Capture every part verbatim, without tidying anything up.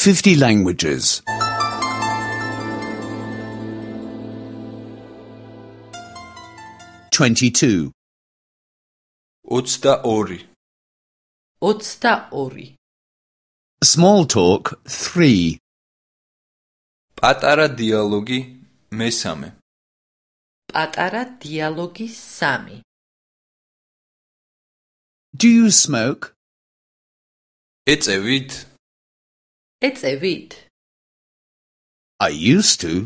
fifty languages. twenty-two. ოცდაორი. ოცდაორი. Small talk three. პატარა დიალოგი მესამე. პატარა დიალოგი სამი. Do you smoke? ეწევით? ეწევით? I used to.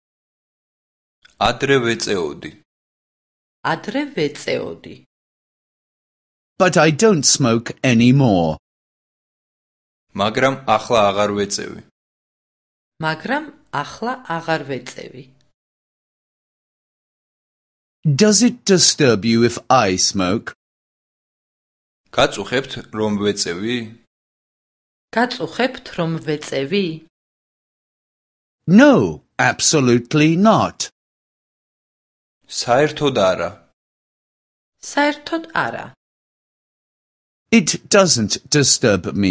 ადრე ვეწეოდი. ადრე ვეწეოდი. But I don't smoke anymore. მაგრამ ახლა აღარ ვეწევი. მაგრამ ახლა აღარ ვეწევი. Does it disturb you if I smoke? გაწუხებთ რომ ვეწევი? გაწუხებთ რომ ვეწევი? No, absolutely not. საერთოდ არა. საერთოდ არა. It doesn't disturb me.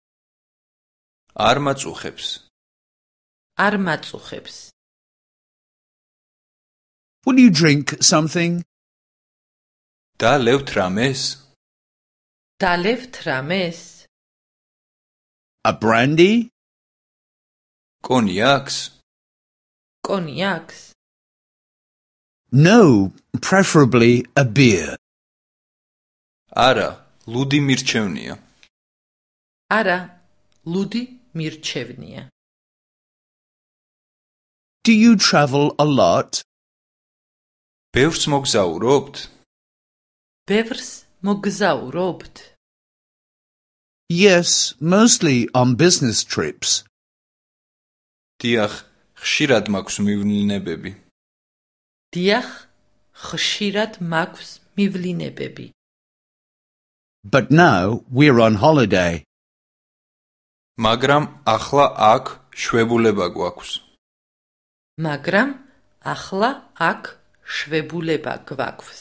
არ მაწუხებს. არ მაწუხებს. Will you drink something? დალევთ რამეს? დალევთ რამეს? A brandy? კონიაკს? კონიაკს? No, preferably a beer. არა, ლუდი მირჩევნია. არა, ლუდი მირჩევნია. Do you travel a lot? ბევრს მოგზაურობთ? ბევრს მოგზაურობთ? Yes, mostly on business trips. დიახ, ხშირად მაქვს მივლინებები. დიახ, ხშირად მაქვს მივლინებები. But now we're on holiday. მაგრამ ახლა აქ შვებულება გვაქვს. მაგრამ ახლა აქ შვებულება გვაქვს.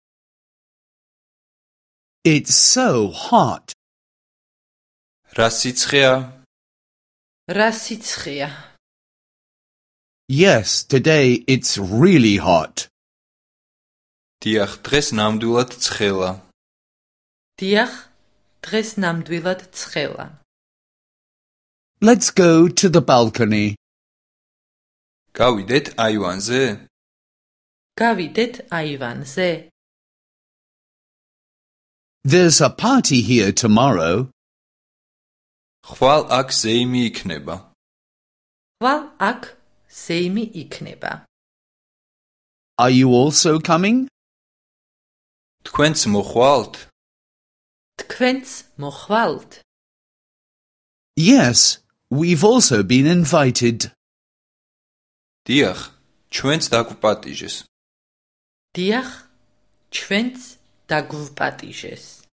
It's so hot. რა სიცხეა? რა სიცხეა? Yes, today it's really hot. დიახ, დღეს ნამდვილად ცხელა. დიახ, დღეს ნამდვილად ცხელა. Let's go to the balcony. გავიდეთ აივანზე? გავიდეთ აივანზე? There's a party here tomorrow. ხვალ აქ ზეიმი იქნება. ხვალ აქ ზეიმი იქნება. Are you also coming? თქვენც მოხვალთ? თქვენც მოხვალთ? Yes, we've also been invited. დიახ, ჩვენც დაგვპატიჟეს. დიახ, ჩვენც დაგვპატიჟეს.